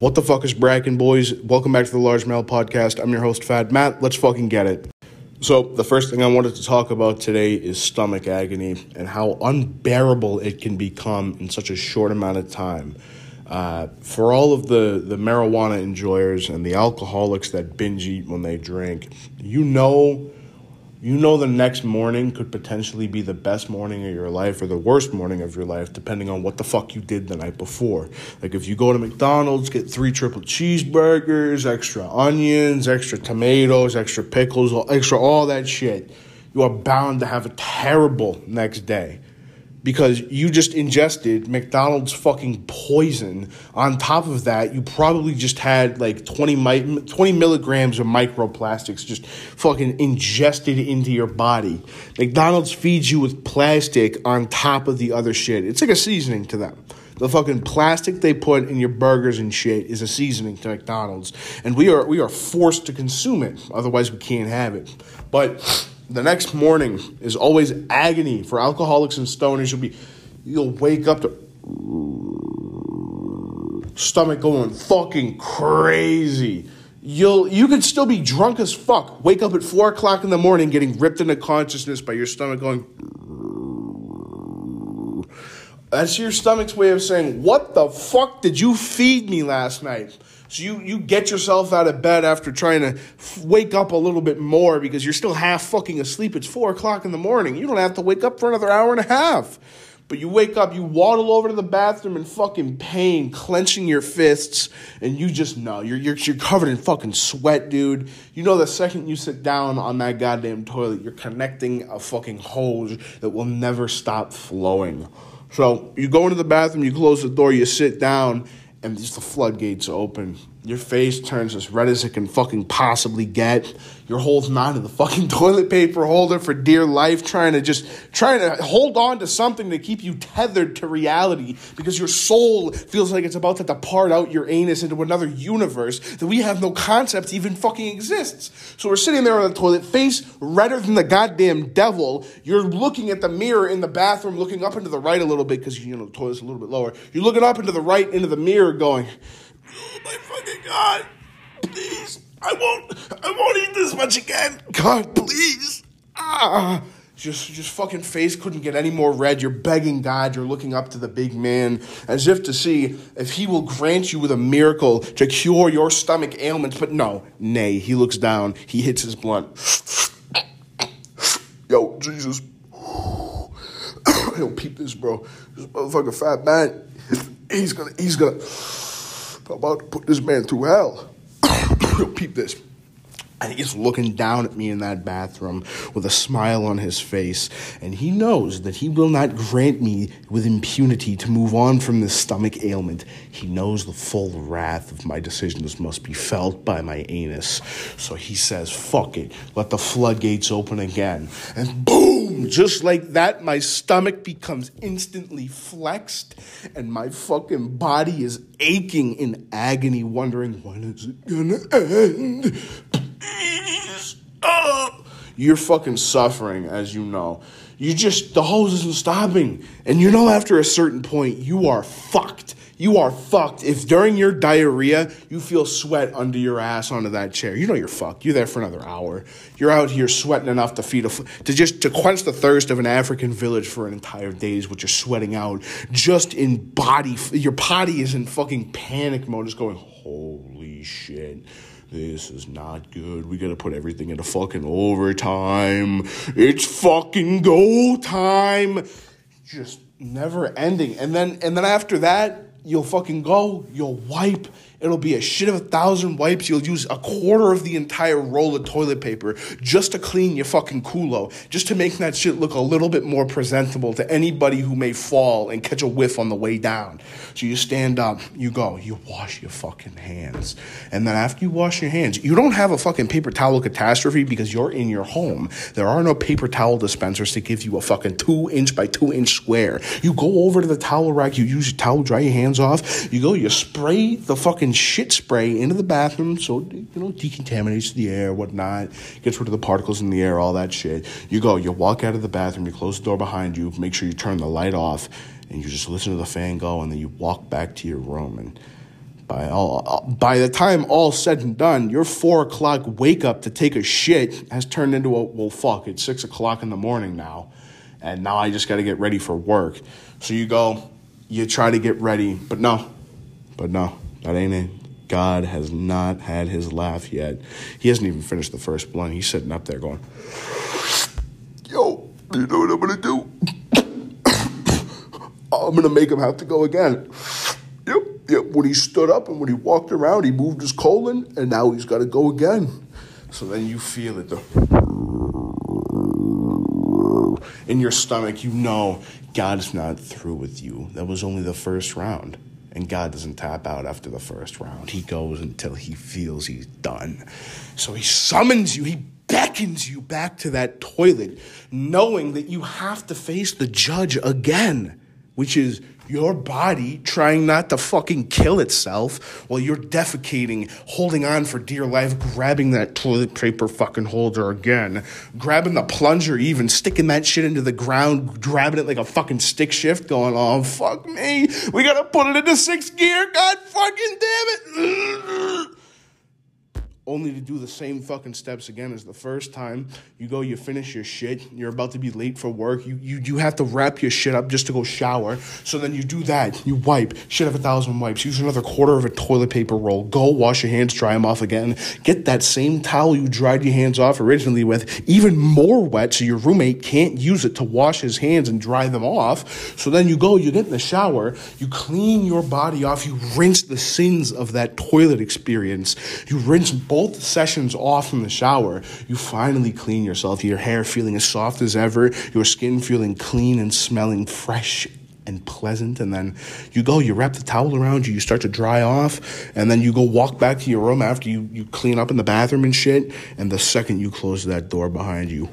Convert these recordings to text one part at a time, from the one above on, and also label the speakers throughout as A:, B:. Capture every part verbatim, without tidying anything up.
A: What the fuck is Bracken, boys? Welcome back to the Large Mail Podcast. I'm your host, Fat Matt. Let's fucking get it. So, the first thing I wanted to talk about today is stomach agony and how unbearable it can become in such a short amount of time. Uh, for all of the, the marijuana enjoyers and the alcoholics that binge eat when they drink, you know... You know the next morning could potentially be the best morning of your life or the worst morning of your life, depending on what the fuck you did the night before. Like if you go to McDonald's, get three triple cheeseburgers, extra onions, extra tomatoes, extra pickles, extra all that shit, you are bound to have a terrible next day. Because you just ingested McDonald's fucking poison. On top of that, you probably just had like twenty, mi- twenty milligrams of microplastics just fucking ingested into your body. McDonald's feeds you with plastic on top of the other shit. It's like a seasoning to them. The fucking plastic they put in your burgers and shit is a seasoning to McDonald's. And we are we are forced to consume it. Otherwise, we can't have it. But... the next morning is always agony for alcoholics and stoners. You'll be, you'll wake up to stomach going fucking crazy. You'll, you could still be drunk as fuck. Wake up at four o'clock in the morning, getting ripped into consciousness by your stomach going. That's your stomach's way of saying, "What the fuck did you feed me last night?" So you, you get yourself out of bed after trying to f- wake up a little bit more because you're still half fucking asleep. It's four o'clock in the morning. You don't have to wake up for another hour and a half. But you wake up, you waddle over to the bathroom in fucking pain, clenching your fists, and you just know. You're, you're, you're covered in fucking sweat, dude. You know the second you sit down on that goddamn toilet, you're connecting a fucking hose that will never stop flowing. So you go into the bathroom, you close the door, you sit down, and just the floodgates open. Your face turns as red as it can fucking possibly get. You're holding on to the fucking toilet paper holder for dear life, trying to just, trying to hold on to something to keep you tethered to reality because your soul feels like it's about to depart out your anus into another universe that we have no concept even fucking exists. So we're sitting there on the toilet, face redder than the goddamn devil. You're looking at the mirror in the bathroom, looking up into the right a little bit because, you know, the toilet's a little bit lower. You're looking up into the right, into the mirror going, "Oh my fucking God, please, I won't, I won't eat this much again. God, please." Ah, just, just fucking face couldn't get any more red. You're begging God. You're looking up to the big man as if to see if he will grant you with a miracle to cure your stomach ailments. But no, nay, he looks down. He hits his blunt. Yo, Jesus. Yo, peep this, bro. This motherfucker Fat man. He's gonna, he's gonna... I'm about to put this man through hell. Peep this. And he's looking down at me in that bathroom with a smile on his face. And he knows that he will not grant me with impunity to move on from this stomach ailment. He knows the full wrath of my decisions must be felt by my anus. So he says, fuck it. Let the floodgates open again. And boom! Just like that, my stomach becomes instantly flexed. And my fucking body is aching in agony, wondering, when is it gonna end? Oh, you're fucking suffering, as you know. You just, the hose isn't stopping. And you know after a certain point, you are fucked. You are fucked. If during your diarrhea, you feel sweat under your ass onto that chair, you know you're fucked. You're there for another hour. You're out here sweating enough to feed a, to just, to quench the thirst of an African village for an entire day is what you're sweating out. Just in body, your body is in fucking panic mode. It's going, holy shit. This is not good. We gotta put everything into fucking overtime. It's fucking go time. Just never ending. And then and then after that, you'll fucking go, you'll wipe. It'll be a shit of a thousand wipes. You'll use a quarter of the entire roll of toilet paper just to clean your fucking culo, just to make that shit look a little bit more presentable to anybody who may fall and catch a whiff on the way down. So you stand up, you go, you wash your fucking hands. And then after you wash your hands, you don't have a fucking paper towel catastrophe because you're in your home. There are no paper towel dispensers to give you a fucking two inch by two inch square. You go over to the towel rack, you use your towel, dry your hands off, you go, you spray the fucking shit spray into the bathroom so, you know, decontaminates the air, whatnot, gets rid of the particles in the air, all that shit. You go, you walk out of the bathroom, you close the door behind you, make sure you turn the light off, and you just listen to the fan go, and then you walk back to your room. And By all, by the time all's said and done, your four o'clock wake up to take a shit has turned into a, well, fuck, it's six o'clock in the morning now. And now I just got to get ready for work. So you go, you try to get ready, but no, but no, that ain't it. God has not had his laugh yet. He hasn't even finished the first blunt. He's sitting up there going, yo, you know what I'm going to do? I'm going to make him have to go again. Yep, yep. When he stood up and when he walked around, he moved his colon, and now he's got to go again. So then you feel it, the in your stomach. You know God's not through with you. That was only the first round. And God doesn't tap out after the first round. He goes until he feels he's done. So he summons you. He beckons you back to that toilet, knowing that you have to face the judge again, which is your body trying not to fucking kill itself while you're defecating, holding on for dear life, grabbing that toilet paper fucking holder again, grabbing the plunger even, sticking that shit into the ground, grabbing it like a fucking stick shift, going, oh, fuck me, we gotta put it into sixth gear, god fucking damn it. Only to do the same fucking steps again as the first time. You go, you finish your shit. You're about to be late for work. You you you have to wrap your shit up just to go shower. So then you do that. You wipe. Shit have a thousand wipes. Use another quarter of a toilet paper roll. Go wash your hands, dry them off again. Get that same towel you dried your hands off originally with even more wet so your roommate can't use it to wash his hands and dry them off. So then you go, you get in the shower. You clean your body off. You rinse the sins of that toilet experience. You rinse both sessions off from the shower. You finally clean yourself, your hair feeling as soft as ever, your skin feeling clean and smelling fresh and pleasant, and then you go, you wrap the towel around you, you start to dry off, and then you go walk back to your room after you, you clean up in the bathroom and shit, and the second you close that door behind you,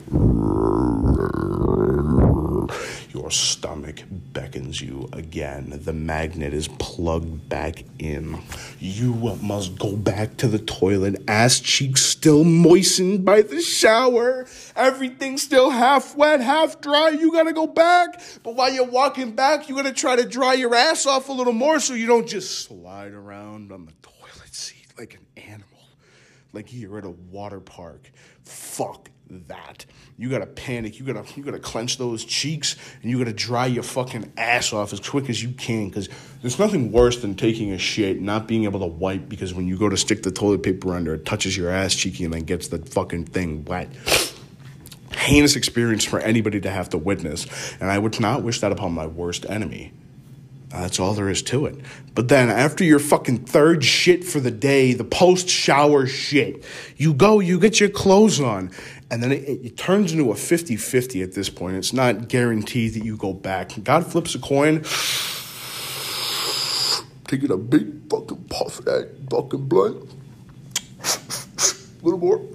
A: your stomach beckons you again. The magnet is plugged back in. You must go back to the toilet, ass cheeks still moistened by the shower. Everything still half wet, half dry. You gotta go back. But while you're walking back, you gotta try to dry your ass off a little more so you don't just slide around on the toilet seat like an animal. Like you're at a water park. Fuck that. You gotta panic. You gotta you gotta clench those cheeks, and you gotta dry your fucking ass off as quick as you can, because there's nothing worse than taking a shit, not being able to wipe, because when you go to stick the toilet paper under, it touches your ass cheeky and then gets the fucking thing wet. Heinous experience for anybody to have to witness, and I would not wish that upon my worst enemy. That's all there is to it. But then after your fucking third shit for the day, the post-shower shit, you go, you get your clothes on, and then it, it turns into a fifty-fifty at this point. It's not guaranteed that you go back. God flips a coin, taking a big fucking puff of that fucking blunt. A little more.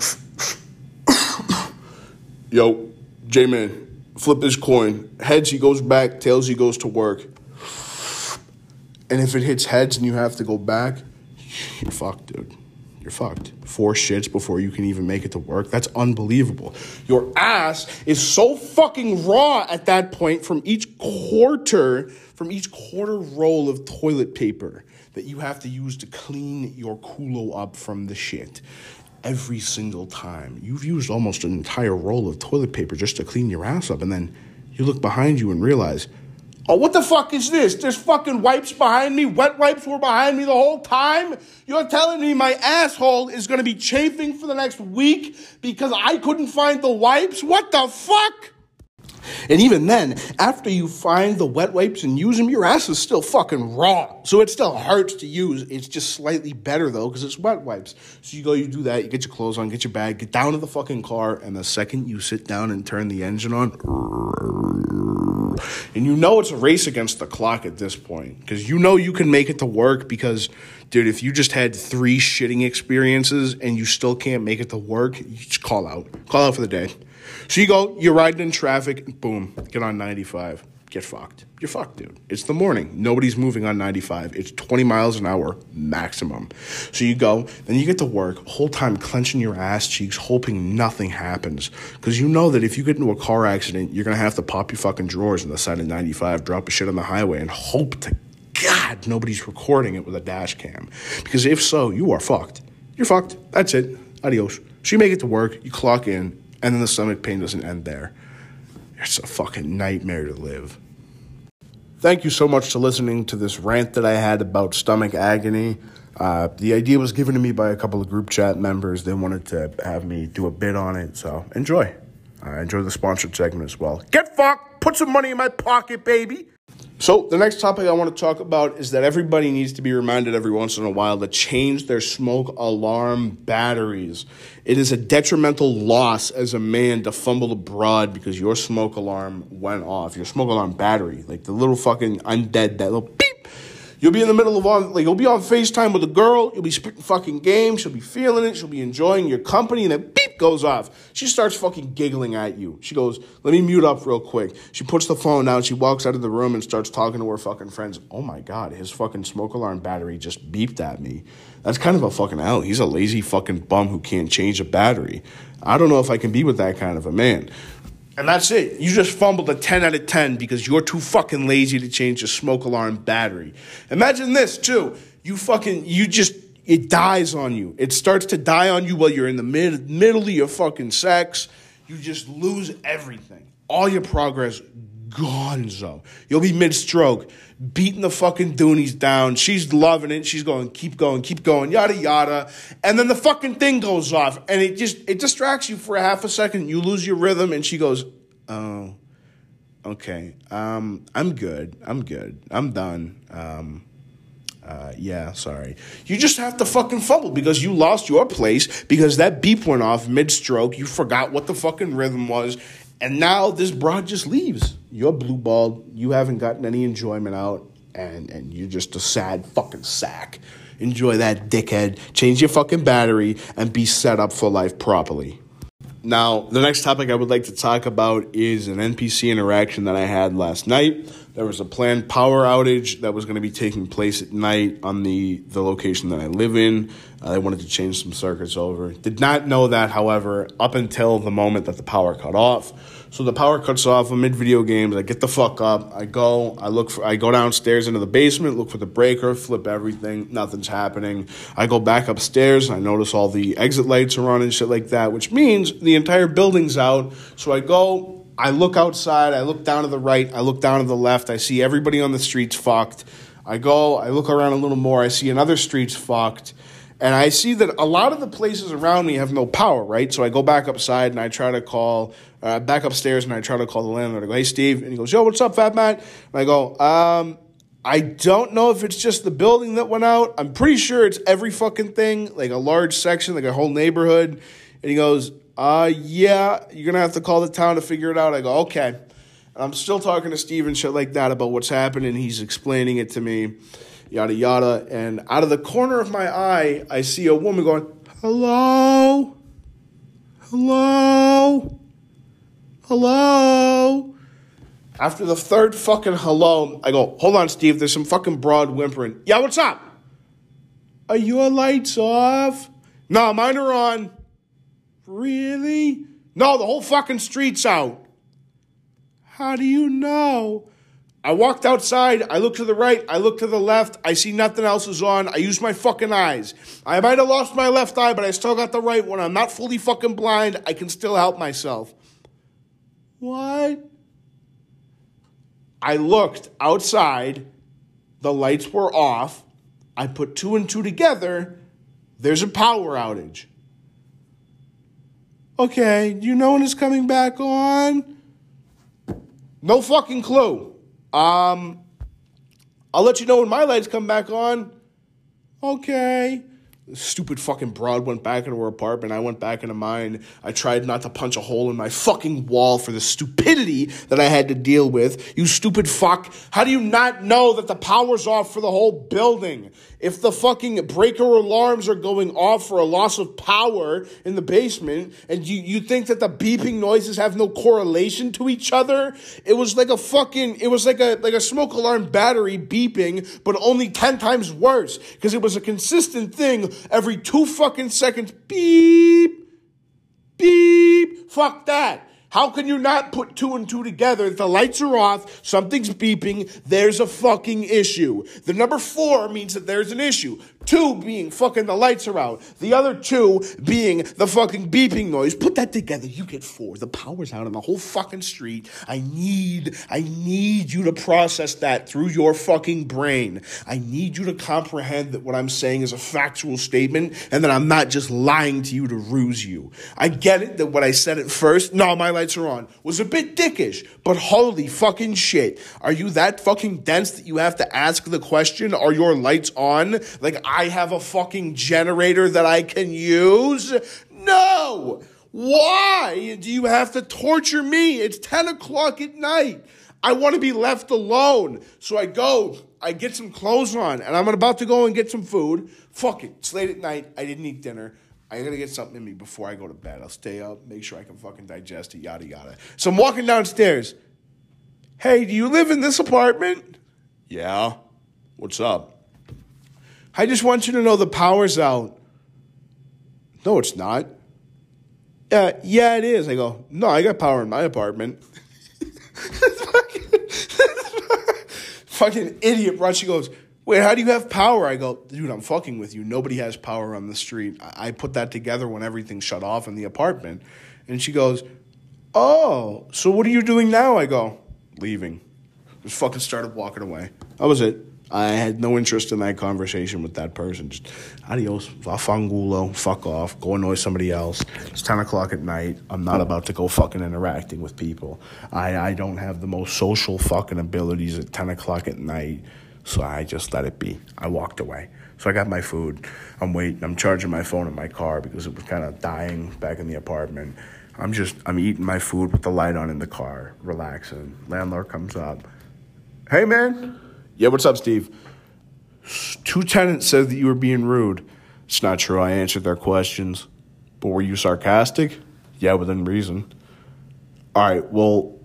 A: Yo, J-Man, flip this coin. Heads, he goes back. Tails, he goes to work. And if it hits heads and you have to go back, you're fucked, dude. You're fucked. Four shits before you can even make it to work. That's unbelievable. Your ass is so fucking raw at that point from each quarter, from each quarter roll of toilet paper that you have to use to clean your culo up from the shit. Every single time. You've used almost an entire roll of toilet paper just to clean your ass up, and then you look behind you and realize, oh, what the fuck is this? There's fucking wipes behind me. Wet wipes were behind me the whole time. You're telling me my asshole is going to be chafing for the next week because I couldn't find the wipes? What the fuck? And even then, after you find the wet wipes and use them, your ass is still fucking raw. So it still hurts to use. It's just slightly better, though, because it's wet wipes. So you go, you do that, you get your clothes on, get your bag, get down to the fucking car, and the second you sit down and turn the engine on, and you know it's a race against the clock at this point, because you know you can make it to work because, dude, if you just had three shitting experiences and you still can't make it to work, you just call out. Call out for the day. So you go, you're riding in traffic, boom, get on ninety-five, get fucked. You're fucked, dude. It's the morning. Nobody's moving on ninety-five. It's twenty miles an hour maximum. So you go, then you get to work, whole time clenching your ass cheeks, hoping nothing happens. Because you know that if you get into a car accident, you're going to have to pop your fucking drawers on the side of ninety-five, drop a shit on the highway, and hope to God nobody's recording it with a dash cam. Because if so, you are fucked. You're fucked. That's it. Adios. So you make it to work, you clock in, and then the stomach pain doesn't end there. It's a fucking nightmare to live. Thank you so much for listening to this rant that I had about stomach agony. Uh, the idea was given to me by a couple of group chat members. They wanted to have me do a bit on it, so enjoy. Uh, enjoy the sponsored segment as well. Get fucked! Put some money in my pocket, baby! So the next topic I want to talk about is that everybody needs to be reminded every once in a while to change their smoke alarm batteries. It is a detrimental loss as a man to fumble abroad because your smoke alarm went off. Your smoke alarm battery, like the little fucking undead, that little beep. You'll be in the middle of on, like, you'll be on FaceTime with a girl. You'll be spitting fucking games. She'll be feeling it. She'll be enjoying your company. And then beep goes off. She starts fucking giggling at you. She goes, let me mute up real quick. She puts the phone down. She walks out of the room and starts talking to her fucking friends. Oh my God, his fucking smoke alarm battery just beeped at me. That's kind of a fucking L. He's a lazy fucking bum who can't change a battery. I don't know if I can be with that kind of a man. And that's it. You just fumbled a ten out of ten because you're too fucking lazy to change your smoke alarm battery. Imagine this, too. You fucking, you just, it dies on you. It starts to die on you while you're in the mid, middle of your fucking sex. You just lose everything. All your progress, gonzo. You'll be mid-stroke, beating the fucking doonies down. She's loving it. She's going, keep going, keep going, yada, yada. And then the fucking thing goes off, and it just, it distracts you for a half a second. You lose your rhythm, and she goes, oh, okay, um, I'm good. I'm good. I'm done. Um, uh, yeah, sorry. You just have to fucking fumble because you lost your place because that beep went off mid-stroke. You forgot what the fucking rhythm was. And now this broad just leaves. You're blue-balled. You haven't gotten any enjoyment out. And, and you're just a sad fucking sack. Enjoy that, dickhead. Change your fucking battery and be set up for life properly. Now, the next topic I would like to talk about is an N P C interaction that I had last night. There was a planned power outage that was going to be taking place at night on the, the location that I live in. Uh, they wanted to change some circuits over. Did not know that, however, up until the moment that the power cut off. So the power cuts off. I'm in video games. I get the fuck up. I go. I look for. I go downstairs into the basement, look for the breaker, flip everything. Nothing's happening. I go back upstairs. I notice all the exit lights are on and shit like that, which means the entire building's out. So I go. I look outside. I look down to the right. I look down to the left. I see everybody on the streets fucked. I go. I look around a little more. I see another street's fucked. And I see that a lot of the places around me have no power, right? So I go back upside and I try to call, uh, back upstairs and I try to call the landlord. I go, hey, Steve. And he goes, yo, what's up, fat man? And I go, um, I don't know if it's just the building that went out. I'm pretty sure it's every fucking thing, like a large section, like a whole neighborhood. And he goes, uh, yeah, you're going to have to call the town to figure it out. I go, okay. And I'm still talking to Steve and shit like that about what's happening. He's explaining it to me. Yada, yada. And out of the corner of my eye, I see a woman going, hello? Hello? Hello? After the third fucking hello, I go, hold on, Steve. There's some fucking broad whimpering. Yeah, what's up? Are your lights off? No, mine are on. Really? No, the whole fucking street's out. How do you know? I walked outside, I look to the right, I look to the left, I see nothing else is on, I use my fucking eyes. I might have lost my left eye, but I still got the right one. I'm not fully fucking blind, I can still help myself. What? I looked outside, the lights were off, I put two and two together, there's a power outage. Okay, do you know when it's coming back on? No fucking clue. Um, I'll let you know when my lights come back on. Okay. The stupid fucking broad went back into her apartment. I went back into mine. I tried not to punch a hole in my fucking wall for the stupidity that I had to deal with. You stupid fuck. How do you not know that the power's off for the whole building? If the fucking breaker alarms are going off for a loss of power in the basement, and you, you think that the beeping noises have no correlation to each other, it was like a fucking, it was like a, like a smoke alarm battery beeping, but only ten times worse, because it was a consistent thing every two fucking seconds. Beep, beep. Fuck that. How can you not put two and two together? If the lights are off, something's beeping, there's a fucking issue. The number four means that there's an issue. Two being fucking the lights are out. The other two being the fucking beeping noise. Put that together, you get four. The power's out on the whole fucking street. I need, I need you to process that through your fucking brain. I need you to comprehend that what I'm saying is a factual statement and that I'm not just lying to you to ruse you. I get it that when I said it first, no, my lights are on, was a bit dickish, but holy fucking shit. Are you that fucking dense that you have to ask the question, are your lights on? Like I have a fucking generator that I can use? No! Why do you have to torture me? It's ten o'clock at night. I want to be left alone. So I go, I get some clothes on, and I'm about to go and get some food. Fuck it. It's late at night. I didn't eat dinner. I gotta get something in me before I go to bed. I'll stay up, make sure I can fucking digest it, yada, yada. So I'm walking downstairs. Hey, do you live in this apartment? Yeah. What's up? I just want you to know the power's out. No, it's not. Uh, yeah, it is. I go, no, I got power in my apartment. Fucking idiot, bro. She goes, wait, how do you have power? I go, dude, I'm fucking with you. Nobody has power on the street. I, I put that together when everything shut off in the apartment. And she goes, oh, so what are you doing now? I go, leaving. Just fucking started walking away. That was it. I had no interest in that conversation with that person. Just adios, vafangulo, fuck off, go annoy somebody else. It's ten o'clock at night. I'm not about to go fucking interacting with people. I, I don't have the most social fucking abilities at ten o'clock at night, so I just let it be. I walked away. So I got my food. I'm waiting. I'm charging my phone in my car because it was kind of dying back in the apartment. I'm just, I'm eating my food with the light on in the car, relaxing. Landlord comes up. Hey, man. Yeah, what's up, Steve? Two tenants said that you were being rude. It's not true. I answered their questions. But were you sarcastic? Yeah, within reason. All right, well,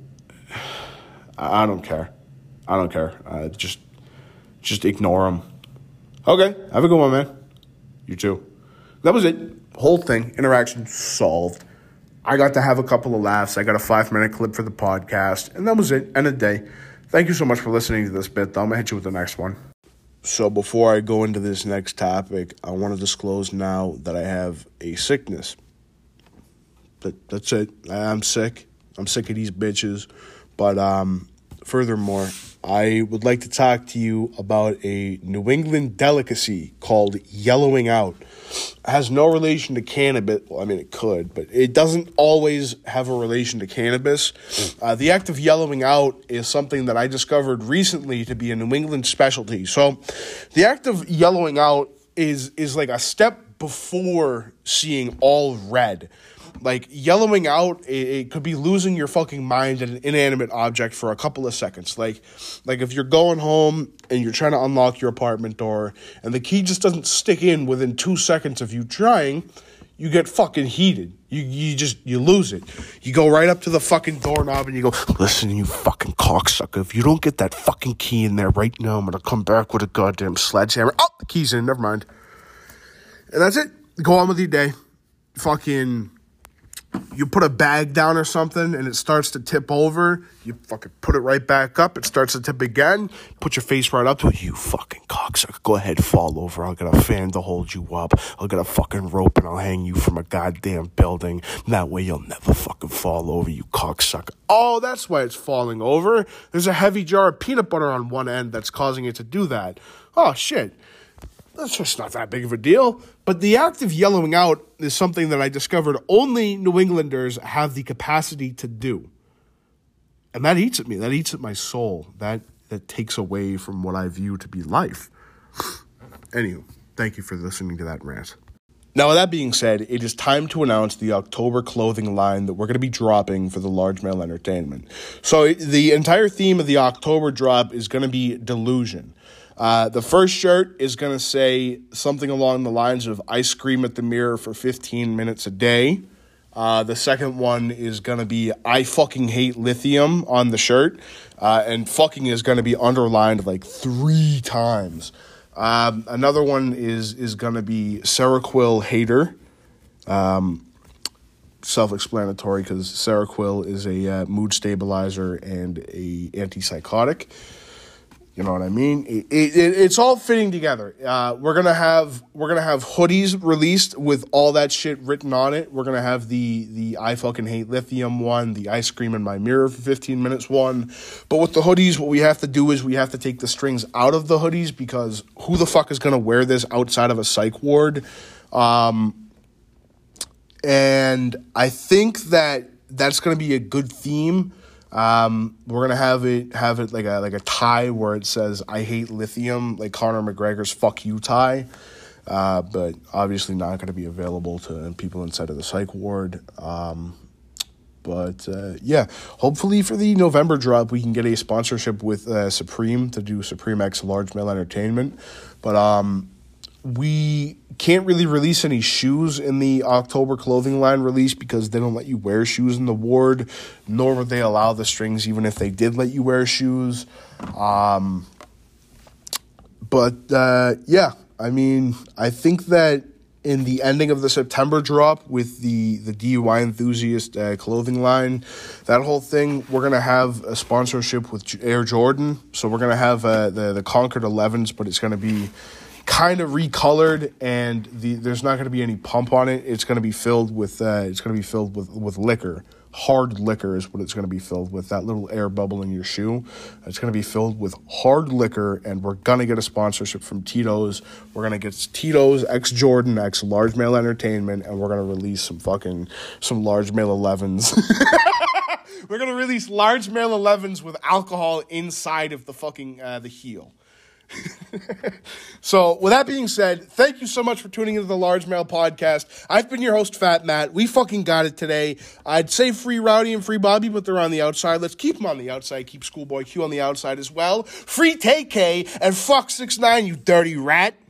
A: I don't care. I don't care. Uh, just, just ignore them. Okay, have a good one, man. You too. That was it. Whole thing. Interaction solved. I got to have a couple of laughs. I got a five-minute clip for the podcast. And that was it. End of day. Thank you so much for listening to this bit, though. I'm going to hit you with the next one. So before I go into this next topic, I want to disclose now that I have a sickness. But that's it. I'm sick. I'm sick of these bitches. But um, furthermore, I would like to talk to you about a New England delicacy called yellowing out. It has no relation to cannabis. Well, I mean, it could, but it doesn't always have a relation to cannabis. Uh, the act of yellowing out is something that I discovered recently to be a New England specialty. So the act of yellowing out is is like a step before seeing all red. Like, yellowing out, it, it could be losing your fucking mind at an inanimate object for a couple of seconds. Like, like if you're going home and you're trying to unlock your apartment door and the key just doesn't stick in within two seconds of you trying, you get fucking heated. You you just, you lose it. You go right up to the fucking doorknob and you go, listen, you fucking cocksucker, if you don't get that fucking key in there right now, I'm going to come back with a goddamn sledgehammer. Oh, the key's in, never mind. And that's it. Go on with your day. Fucking... You put a bag down or something and it starts to tip over. You fucking put it right back up. It starts to tip again. Put your face right up to it. You fucking cocksucker. Go ahead, fall over. I'll get a fan to hold you up. I'll get a fucking rope and I'll hang you from a goddamn building. That way you'll never fucking fall over, you cocksucker. Oh, that's why it's falling over. There's a heavy jar of peanut butter on one end that's causing it to do that. Oh, shit. That's just not that big of a deal. But the act of yellowing out is something that I discovered only New Englanders have the capacity to do. And that eats at me. That eats at my soul. That that takes away from what I view to be life. Anywho, thank you for listening to that rant. Now, with that being said, it is time to announce the October clothing line that we're going to be dropping for the Large Male Entertainment. So the entire theme of the October drop is going to be delusion. Uh, the first shirt is going to say something along the lines of, I scream at the mirror for fifteen minutes a day. Uh, the second one is going to be, I fucking hate lithium on the shirt. Uh, and fucking is going to be underlined like three times. Um, another one is is going to be Seroquel hater. Um, self-explanatory because Seroquel is a uh, mood stabilizer and a antipsychotic. You know what I mean? It, it, it's all fitting together. Uh, we're gonna have we're gonna have hoodies released with all that shit written on it. We're gonna have the the I fucking hate lithium one, the I scream in my mirror for fifteen minutes one. But with the hoodies, what we have to do is we have to take the strings out of the hoodies because who the fuck is gonna wear this outside of a psych ward? Um, and I think that that's gonna be a good theme. Um, we're gonna have it have it like a like a tie where it says "I hate lithium," like Conor McGregor's "fuck you" tie. Uh, but obviously not going to be available to people inside of the psych ward. Um, but uh, yeah, hopefully for the November drop we can get a sponsorship with uh, Supreme to do Supreme X Large Male Entertainment. But um, we can't really release any shoes in the October clothing line release because they don't let you wear shoes in the ward, nor would they allow the strings even if they did let you wear shoes. Um, but uh, yeah, I mean, I think that in the ending of the September drop with the, the D U I Enthusiast uh, clothing line, that whole thing, we're going to have a sponsorship with Air Jordan. So we're going to have uh, the, the Concord elevens, but it's going to be kind of recolored, and the there's not going to be any pump on it. It's going to be filled with uh, it's going to be filled with, with liquor. Hard liquor is what it's going to be filled with. That little air bubble in your shoe. It's going to be filled with hard liquor, and we're going to get a sponsorship from Tito's. We're going to get Tito's X Jordan X Large Male Entertainment, and we're going to release some fucking some large male elevens. We're going to release large male elevens with alcohol inside of the fucking uh, the heel. So, with that being said, thank you so much for tuning into the Large Male Podcast. I've been your host, Fat Matt. We fucking got it today. I'd say free Rowdy and free Bobby, but they're on the outside. Let's keep them on the outside. Keep Schoolboy Q on the outside as well. Free Tay K and fuck six nine, you dirty rat.